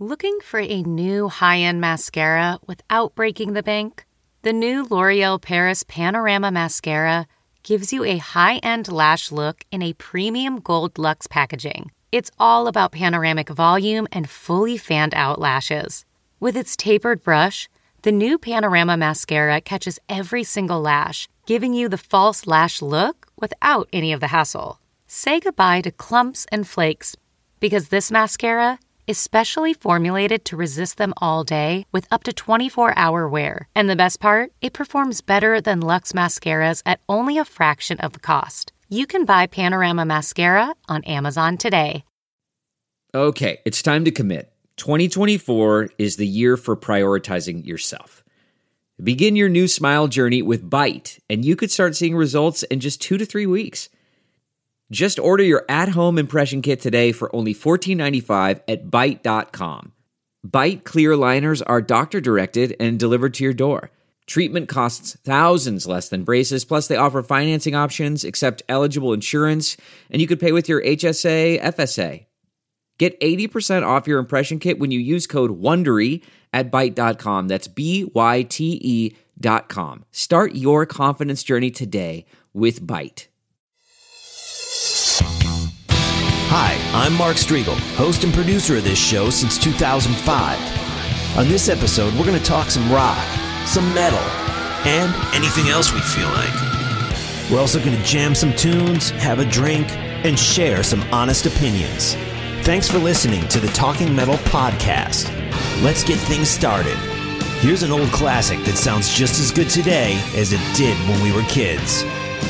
Looking for a new high-end mascara without breaking the bank? The new L'Oreal Paris Panorama Mascara gives you a high-end lash look in a premium gold luxe packaging. It's all about panoramic volume and fully fanned-out lashes. With its tapered brush, the new Panorama Mascara catches every single lash, giving you the false lash look without any of the hassle. Say goodbye to clumps and flakes, because this mascara is specially formulated to resist them all day with up to 24-hour wear. And the best part? It performs better than Luxe mascaras at only a fraction of the cost. You can buy Panorama Mascara on Amazon today. Okay, it's time to commit. 2024 is the year for prioritizing yourself. Begin your new smile journey with Byte, and you could start seeing results in just 2 to 3 weeks. Just order your at-home impression kit today for only $14.95 at Byte.com. Byte clear liners are doctor-directed and delivered to your door. Treatment costs thousands less than braces, plus they offer financing options, accept eligible insurance, and you could pay with your HSA, FSA. Get 80% off your impression kit when you use code WONDERY at Byte.com. That's BYTE.com. Start your confidence journey today with Byte. Hi, I'm Mark Striegel, host and producer of this show since 2005. On this episode, we're going to talk some rock, some metal, and anything else we feel like. We're also going to jam some tunes, have a drink, and share some honest opinions. Thanks for listening to the Talking Metal Podcast. Let's get things started. Here's an old classic that sounds just as good today as it did when we were kids.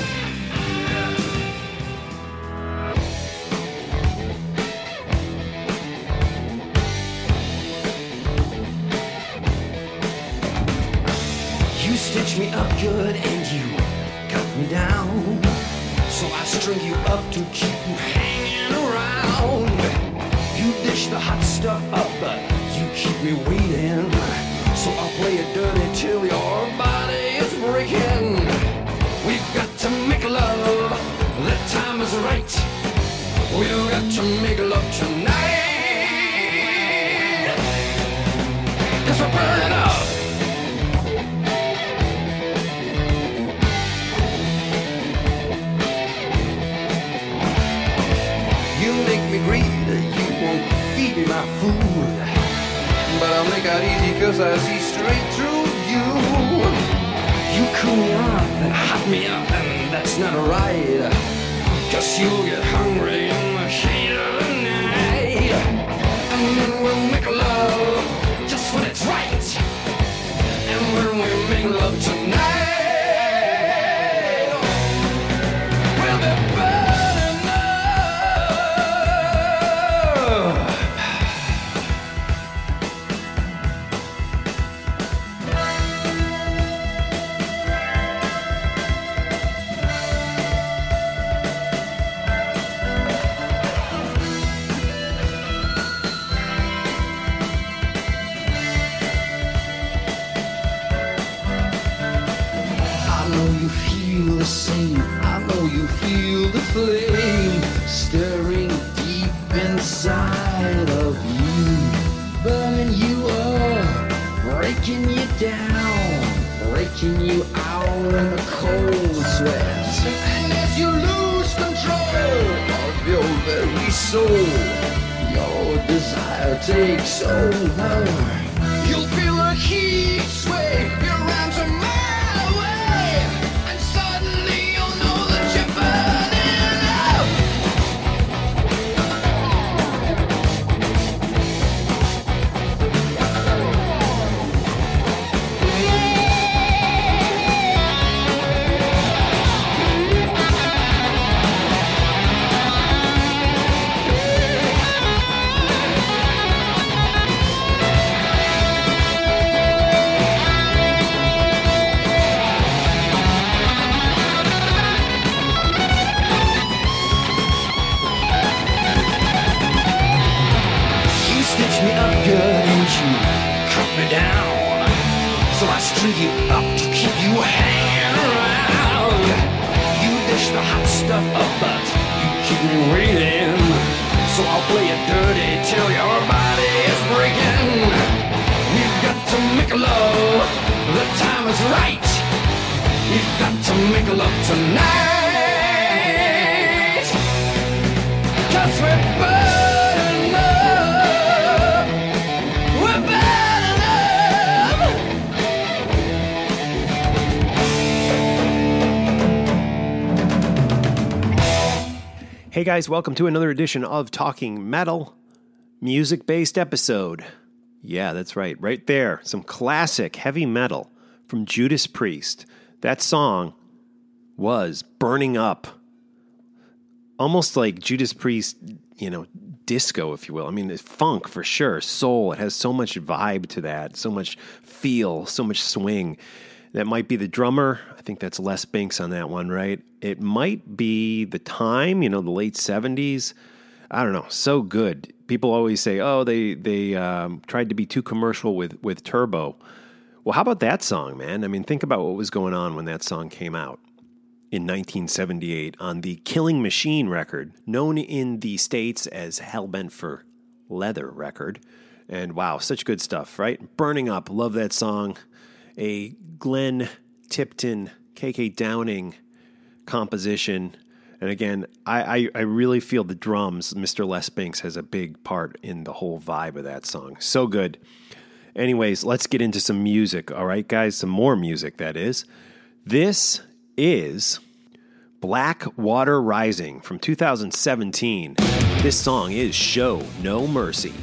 Me up good and you cut me down, so I string you up to keep you hanging around. You dish the hot stuff up, but you keep me waiting, so I'll play it dirty till your body is breaking. We've got to make love, the time is right. We've got to make love tonight, 'cause we're burning up. My food, but I'll make out easy 'cause I see straight through you. You cool me off and hot me up, and that's not right, 'cause you'll get hungry in the heat of the night. And then we'll make love just when it's right, and when we make love tonight, we'll be burning up. Flame stirring deep inside of you, burning you up, breaking you down, breaking you out in a cold sweat. And as you lose control of your very soul, your desire takes over. You'll feel a heat sway around to mile away, and suddenly you'll know that you're burning. So I string you up to keep you hanging around. You dish the hot stuff up, but you keep me waiting. So I'll play it dirty till your body is breaking. buckle up tonight. 'Cause we're burning up. We're burning up. Hey guys, welcome to another edition of Talking Metal, music-based episode. Yeah, that's right. Right there, some classic heavy metal from Judas Priest. That song was Burning Up. Almost like Judas Priest, disco, if you will. I mean, it's funk for sure, soul. It has so much vibe to that, so much feel, so much swing. That might be the drummer. I think that's Les Binks on that one, right? It might be the time, the late 70s. I don't know. So good. People always say, oh, they tried to be too commercial with Turbo. Well, how about that song, man? I mean, think about what was going on when that song came out in 1978 on the Killing Machine record, known in the States as Hellbent for Leather record. And wow, such good stuff, right? Burning Up. Love that song. A Glenn Tipton, KK Downing composition. And again, I really feel the drums, Mr. Les Binks, has a big part in the whole vibe of that song. So good. Anyways, let's get into some music. All right, guys, some more music, that is. This is Black Water Rising from 2017. This song is Show No Mercy.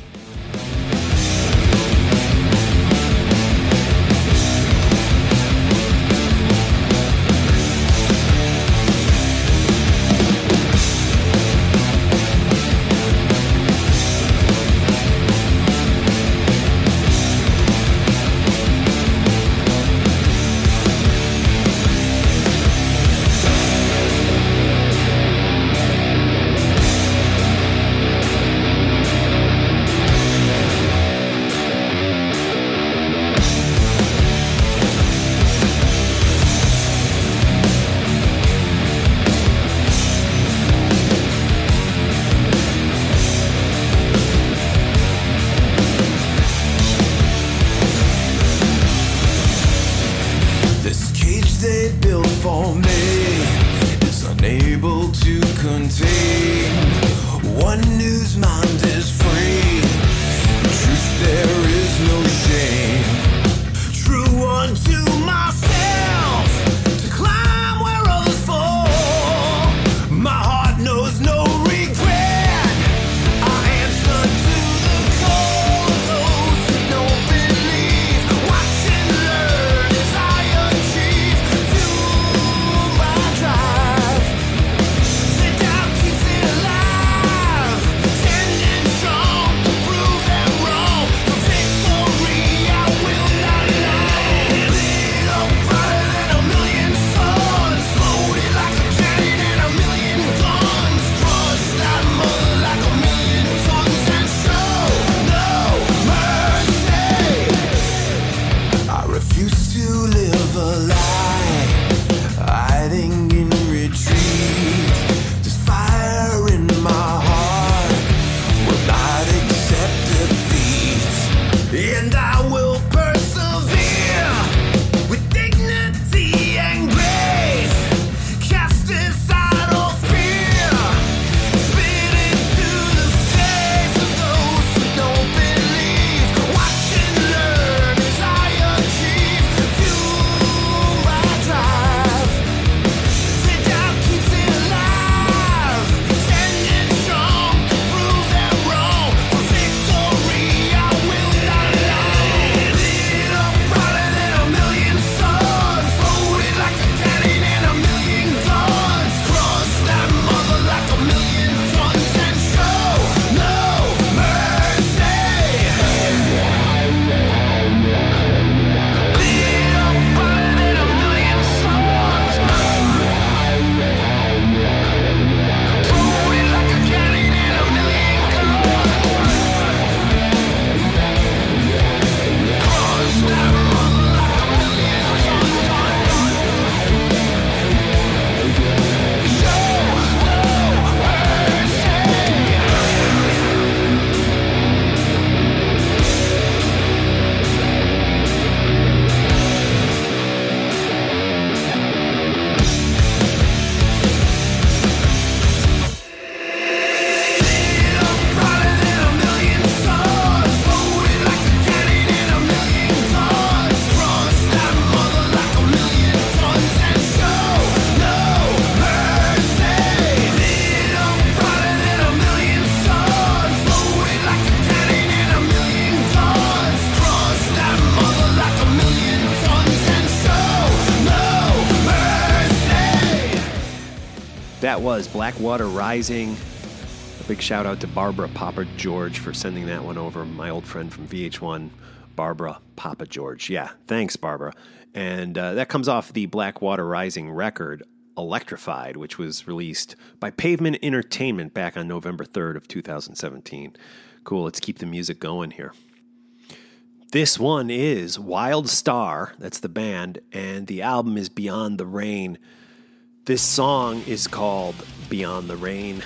that was Blackwater Rising. A big shout out to Barbara Papa George for sending that one over. My old friend from VH1, Barbara Papa George. Yeah, thanks, Barbara. And that comes off the Blackwater Rising record, Electrified, which was released by Pavement Entertainment back on November 3rd of 2017. Cool, let's keep the music going here. This one is Wild Star, that's the band, and the album is Beyond the Rain. This song is called Beyond the Rain,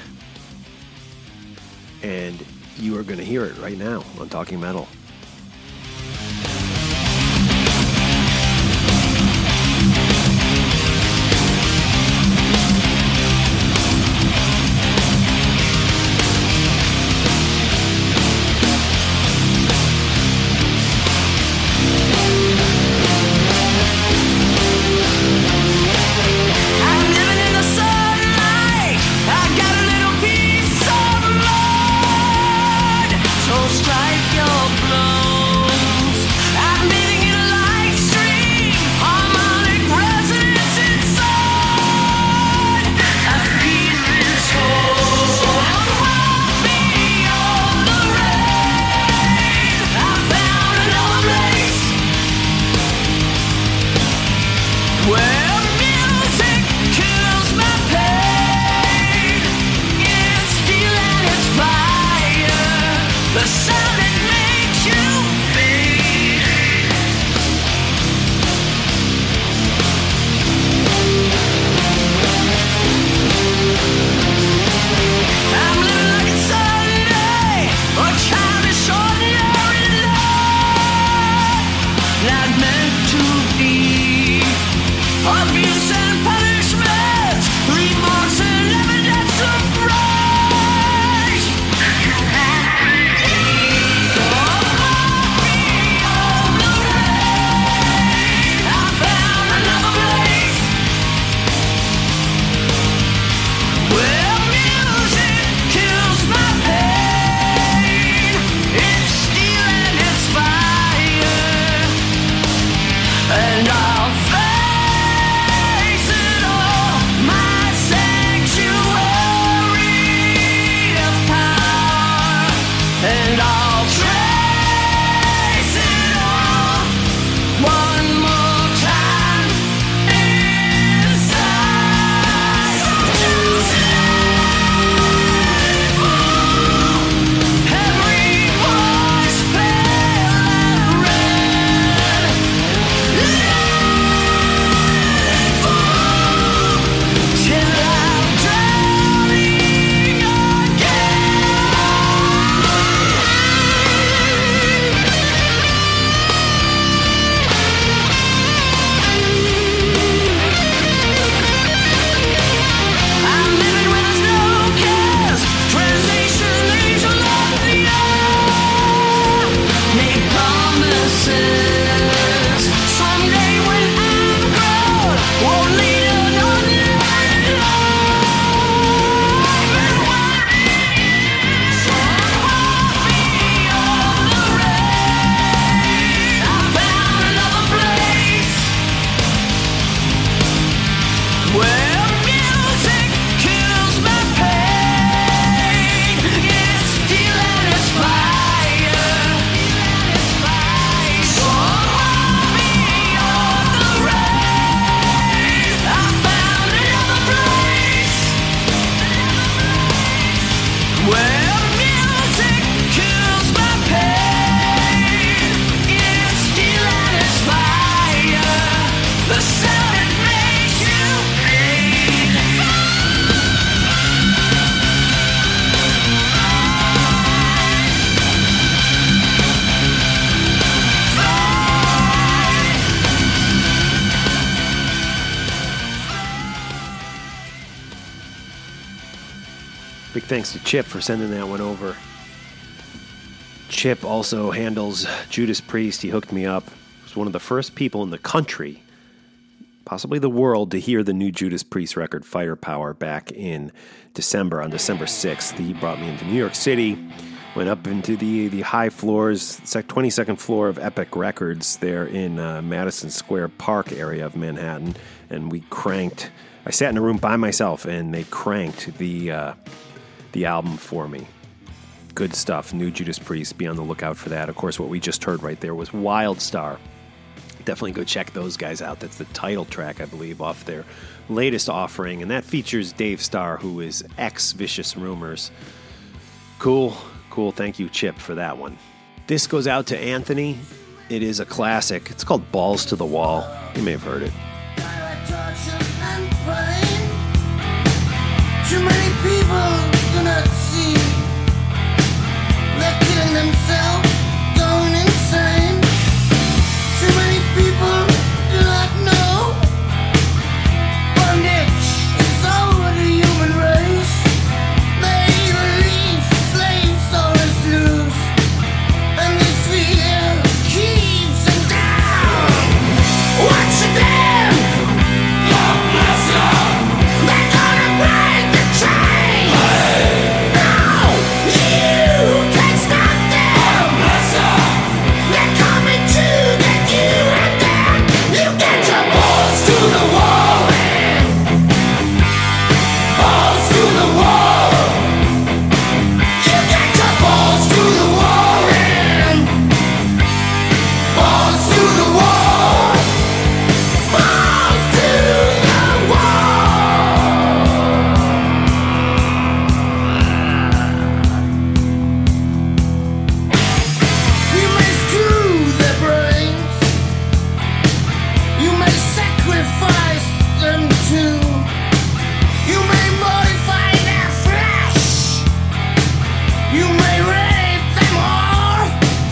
and you are going to hear it right now on Talking Metal. Strike your Big thanks to Chip for sending that one over. Chip also handles Judas Priest. He hooked me up. He was one of the first people in the country, possibly the world, to hear the new Judas Priest record, Firepower, back in December, on December 6th. He brought me into New York City. Went up into the high floors, 22nd floor of Epic Records there in Madison Square Park area of Manhattan, and we cranked. I sat in a room by myself, and they cranked the album for me. Good stuff. New Judas Priest. Be on the lookout for that. Of course, what we just heard right there was Wildstar. Definitely go check those guys out. That's the title track, I believe, off their latest offering, and that features Dave Starr, who is ex-Vicious Rumors. Cool. Thank you, Chip, for that one. This goes out to Anthony. It is a classic. It's called Balls to the Wall. You may have heard it. Too many people do not see. They're killing themselves, going insane. Too many people do not know. Bondage is over the human race. They lead slaves always lose. And this fear keeps them down. Watch it down. God bless you. They're gonna break the chains. No, you can't stop them. God bless you. They're coming to get you, and then you get your balls to the wall. Balls to the wall. You get your balls to the wall. Balls to the wall. Balls to the wall. You may screw their brains. You may sacrifice them too. You may modify their flesh. You may rape them all.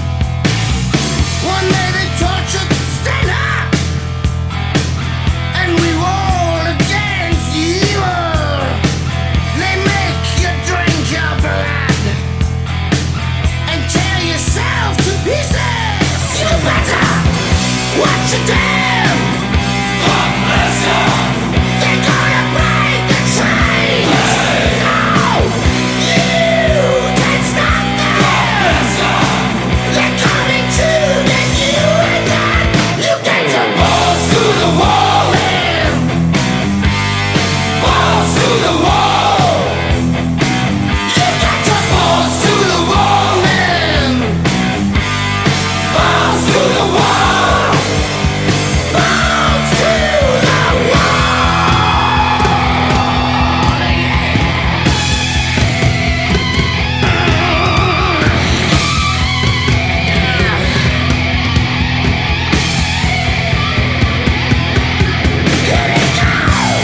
One day they torture to stand up, and we all against evil. They make you drink your blood and tear yourself to pieces. You better watch your damn. God bless you. They're gonna break the chains. No, you can't stop them. God bless you. They're coming to get you, and then you get your balls to the wall. Balls to the wall. You get your balls to the wall, man. Balls to the wall. Balls to the wall. Here we go.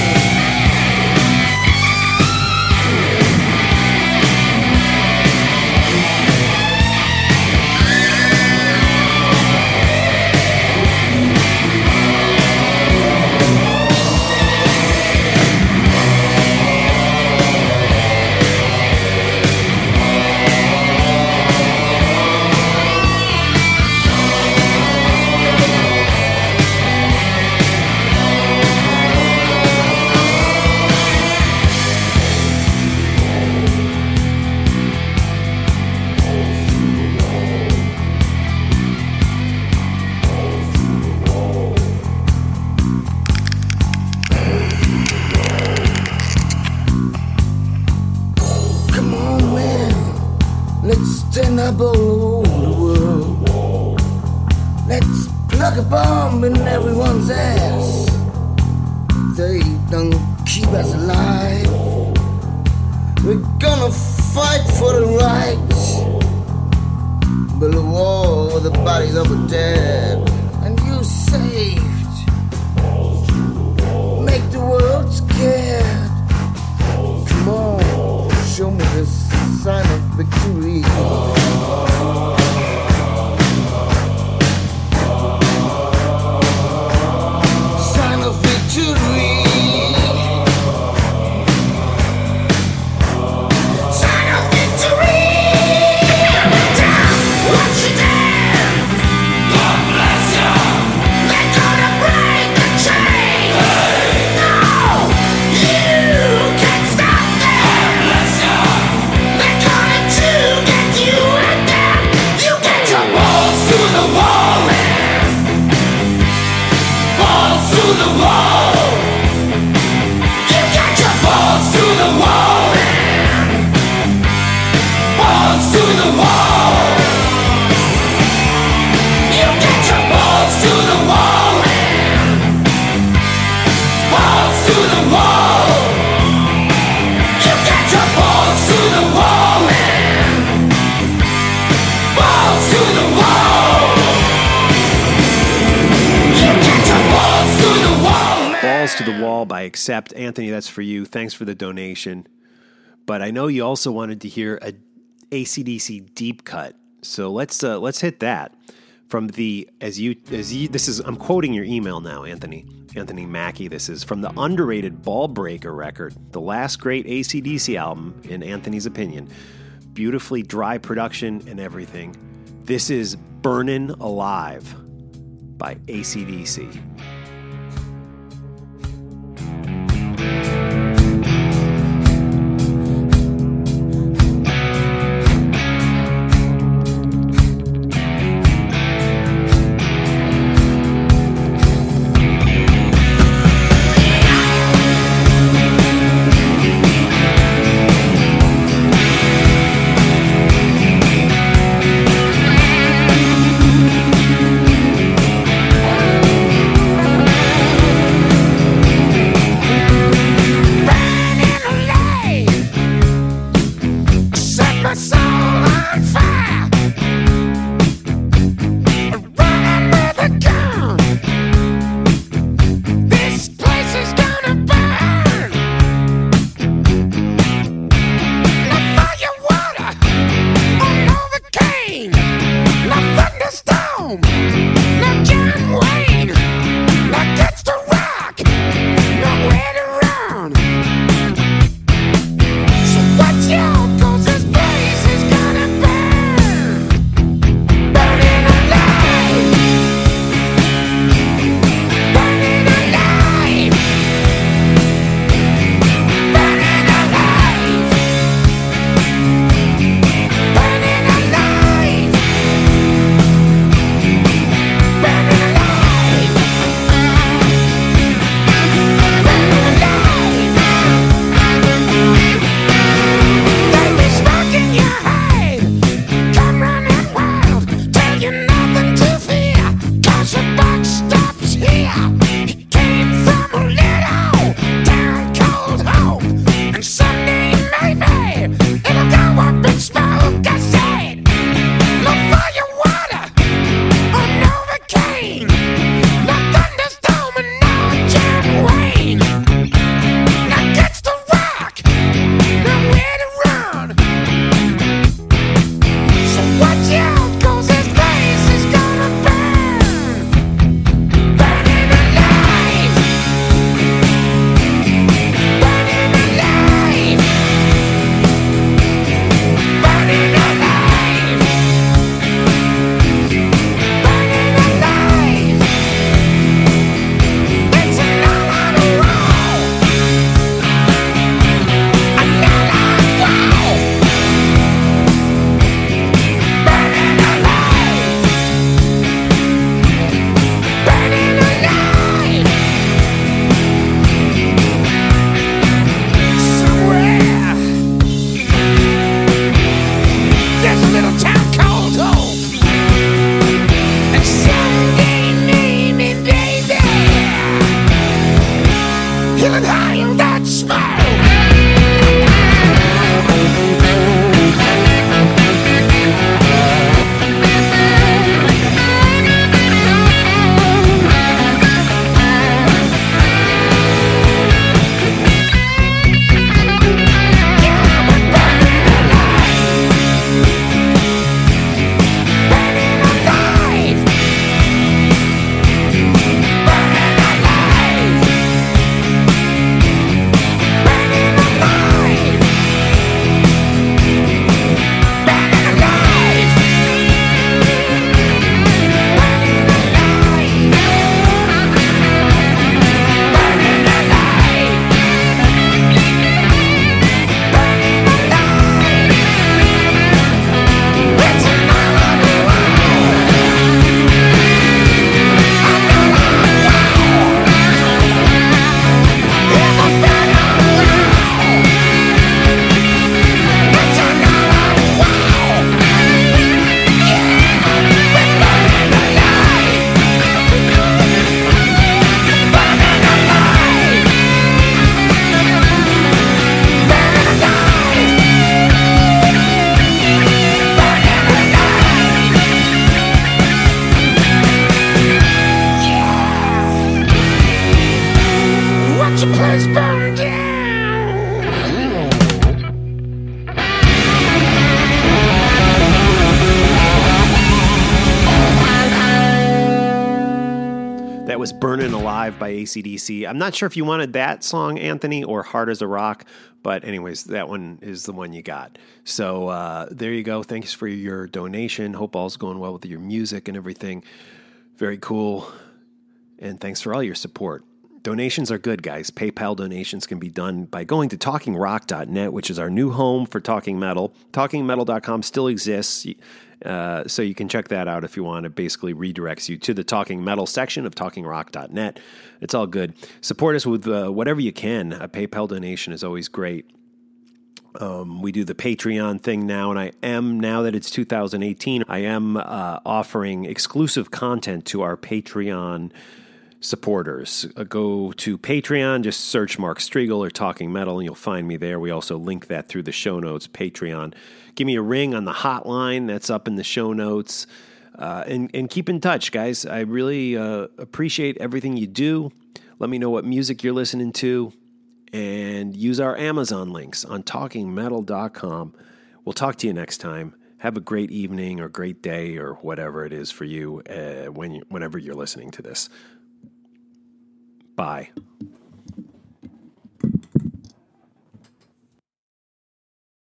Come on, man. Let's stand up all over the world. Let's plug a bomb in everyone's ass. They don't keep us alive. We're gonna fight for the right. Build a wall with the bodies of the dead. And you saved. Make the world scared. Come on, show me the sign of victory. Sign of victory. Sign of victory. Down, watch it down. God bless to the wall, man. Balls to the wall. You get your balls to the wall, man. Balls to the wall. You get your balls to the wall, man. Balls to the Wall by Accept. Anthony, that's for you. Thanks for the donation. But I know you also wanted to hear a AC/DC deep cut. So let's hit that. From the I'm quoting your email now, Anthony Mackie. This is from the underrated Ball Breaker record, the last great AC/DC album in Anthony's opinion. Beautifully dry production and everything. This is Burnin' Alive by AC/DC. That was Burnin' Alive by AC/DC. I'm not sure if you wanted that song, Anthony, or Hard as a Rock, but anyways, that one is the one you got. So there you go. Thanks for your donation. Hope all's going well with your music and everything. Very cool. And thanks for all your support. Donations are good, guys. PayPal donations can be done by going to talkingrock.net, which is our new home for Talking Metal. TalkingMetal.com still exists. So you can check that out if you want. It basically redirects you to the Talking Metal section of talkingrock.net. It's all good. Support us with whatever you can. A PayPal donation is always great. We do the Patreon thing now, and now that it's 2018, I am offering exclusive content to our Patreon supporters. Go to Patreon, just search Mark Strigl or Talking Metal, and you'll find me there. We also link that through the show notes, Patreon. Give me a ring on the hotline that's up in the show notes, and keep in touch, guys. I really appreciate everything you do. Let me know what music you're listening to, and use our Amazon links on talkingmetal.com. We'll talk to you next time. Have a great evening or great day or whatever it is for you whenever you're listening to this. Bye.